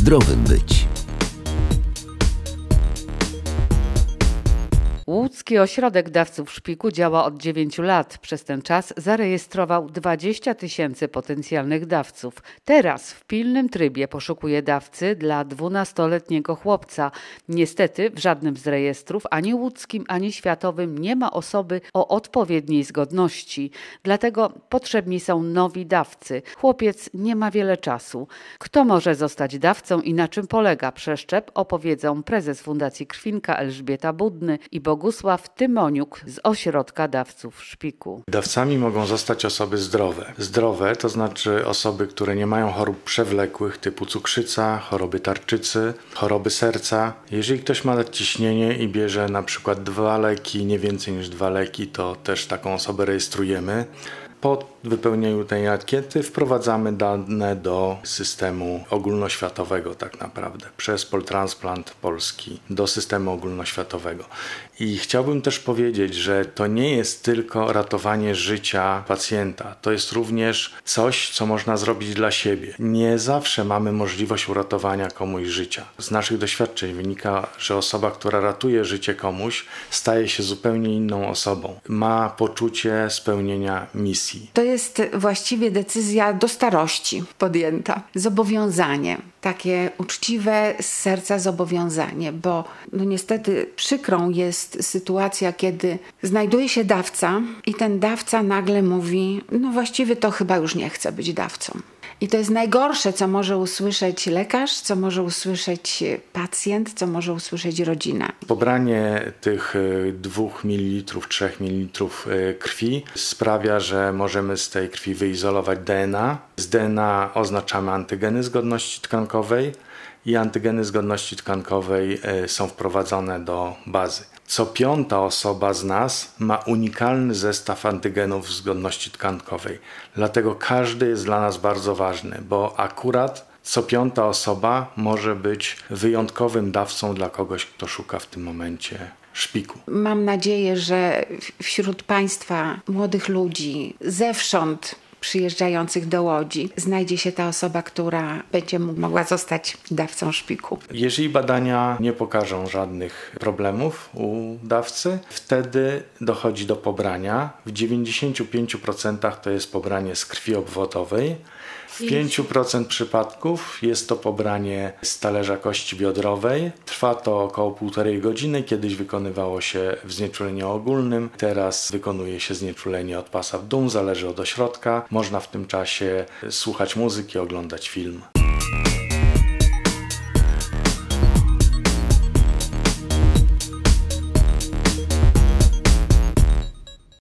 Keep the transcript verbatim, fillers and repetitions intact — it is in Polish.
zdrowym być. Łódzki Ośrodek Dawców Szpiku działa od dziewięciu lat. Przez ten czas zarejestrował dwadzieścia tysięcy potencjalnych dawców. Teraz w pilnym trybie poszukuje dawcy dla dwunastoletniego chłopca. Niestety w żadnym z rejestrów, ani łódzkim, ani światowym, nie ma osoby o odpowiedniej zgodności. Dlatego potrzebni są nowi dawcy. Chłopiec nie ma wiele czasu. Kto może zostać dawcą i na czym polega przeszczep, opowiedzą prezes Fundacji Krwinka Elżbieta Budny i Bogusław Tymoniuk z Ośrodka Dawców Szpiku. Dawcami mogą zostać osoby zdrowe. Zdrowe to znaczy osoby, które nie mają chorób przewlekłych typu cukrzyca, choroby tarczycy, choroby serca. Jeżeli ktoś ma nadciśnienie i bierze na przykład dwa leki, nie więcej niż dwa leki, to też taką osobę rejestrujemy. Po wypełnieniu tej ankiety wprowadzamy dane do systemu ogólnoświatowego tak naprawdę, przez Poltransplant Polski do systemu ogólnoświatowego. I chciałbym też powiedzieć, że to nie jest tylko ratowanie życia pacjenta, to jest również coś, co można zrobić dla siebie. Nie zawsze mamy możliwość uratowania komuś życia. Z naszych doświadczeń wynika, że osoba, która ratuje życie komuś, staje się zupełnie inną osobą. Ma poczucie spełnienia misji. To jest właściwie decyzja do starości podjęta. Zobowiązanie, takie uczciwe z serca zobowiązanie, bo no niestety przykrą jest sytuacja, kiedy znajduje się dawca i ten dawca nagle mówi, no właściwie to chyba już nie chce być dawcą. I to jest najgorsze, co może usłyszeć lekarz, co może usłyszeć pacjent, co może usłyszeć rodzina. Pobranie tych dwóch mililitrów, trzech mililitrów krwi sprawia, że możemy z tej krwi wyizolować D N A. Z D N A oznaczamy antygeny zgodności tkankowej i antygeny zgodności tkankowej są wprowadzone do bazy. Co piąta osoba z nas ma unikalny zestaw antygenów zgodności tkankowej. Dlatego każdy jest dla nas bardzo ważny, bo akurat co piąta osoba może być wyjątkowym dawcą dla kogoś, kto szuka w tym momencie szpiku. Mam nadzieję, że wśród Państwa młodych ludzi zewsząd przyjeżdżających do Łodzi znajdzie się ta osoba, która będzie mogła zostać dawcą szpiku. Jeżeli badania nie pokażą żadnych problemów u dawcy, wtedy dochodzi do pobrania. W dziewięćdziesięciu pięciu procentach to jest pobranie z krwi obwodowej. W pięciu procentach przypadków jest to pobranie z talerza kości biodrowej. Trwa to około półtorej godziny. Kiedyś wykonywało się w znieczuleniu ogólnym. Teraz wykonuje się znieczulenie od pasa w dół, zależy od ośrodka. Można w tym czasie słuchać muzyki, oglądać film.